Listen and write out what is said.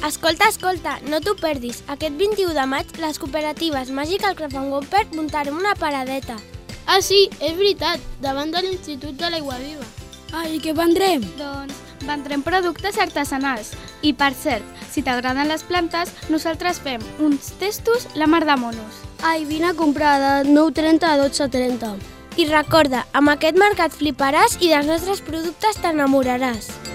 Escolta, escolta, no t'ho perdis. Aquest 21 de maig, les cooperatives Magical Craft and Gomper muntarem una paradeta. Ah, sí, és veritat, davant de l'Institut de l'Aigua Viva. I què vendrem? Doncs vendrem productes artesanals. I per cert, si t'agraden les plantes, nosaltres fem uns testos la mar de monos. Ai, vine a comprar de 9,30 a 12,30. I recorda, amb aquest mercat fliparàs i dels nostres productes t'enamoraràs.